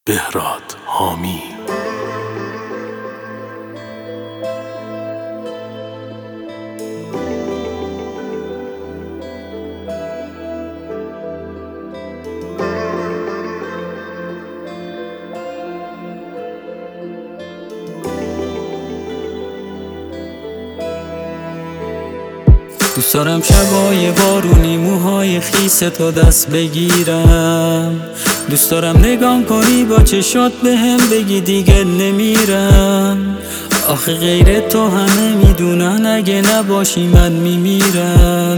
بهراد حامی. دوست دارم شبای بارونی موهای خیس تو دست بگیرم. دوست دارم نگام کنی با چشات بهم بگی دیگه نمیرم. آخه غیر تو همه میدونن اگه نباشی من میمیرم.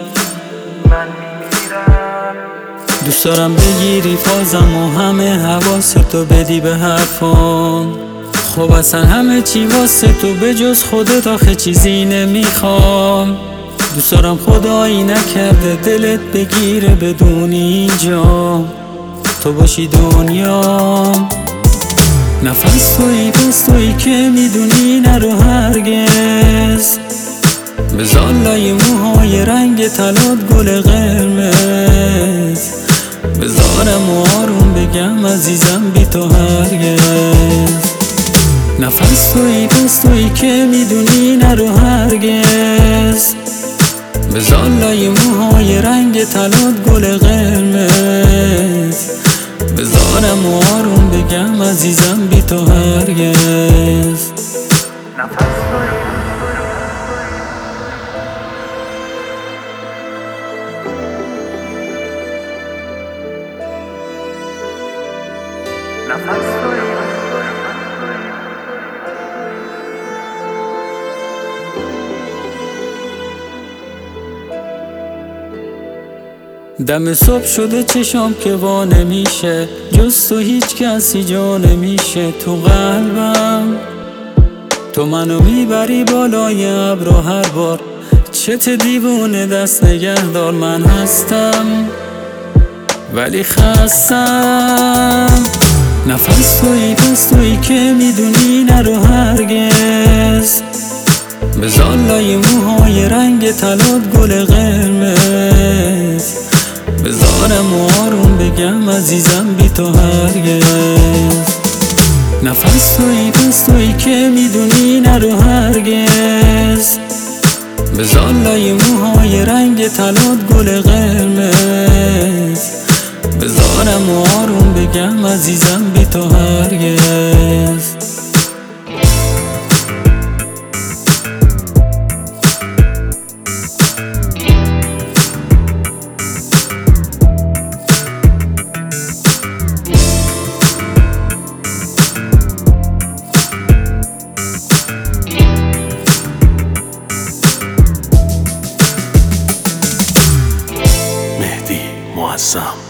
دوست دارم بگیری فازم و همه حواستو بدی به حرفام. خب اصلا همه چی واسه تو به جز خودت آخه چیزی نمیخوام. دوست دارم خدایی نکرده دلت بگیره بدونی اینجا تو باشی دنیا. نفس تویی پس تویی که میدونی نرو هرگز. بذار لای موهای رنگ طلات گل قرمز. بذارم و آروم بگم عزیزم بی تو هرگز. نفس تویی پس تویی که میدونی نرو هرگز. بذار لای موهای رنگ طلات گل قرمز. بذارم و آروم بگم عزیزم بی تو هرگز. دم صبح شده چشام که وا نمیشه، جز تو هیچ کسی جا نمیشه. تو قلبم تو منو میبری بالای ابر و هر بار چت دیوونه دست نگهدار. من هستم ولی خستم. نفس تویی پس تویی که میدونی نرو هرگز. بذار لای موهای رنگ طلات گل قرمز. بذارم و آروم بگم عزیزم بی تو هرگز. نفس تویی پس تویی که میدونی نرو هرگز. بذار لای موهای رنگ طلات گل قرمز. بذارم و آروم بگم عزیزم بی تو هرگز. مهدی معظم.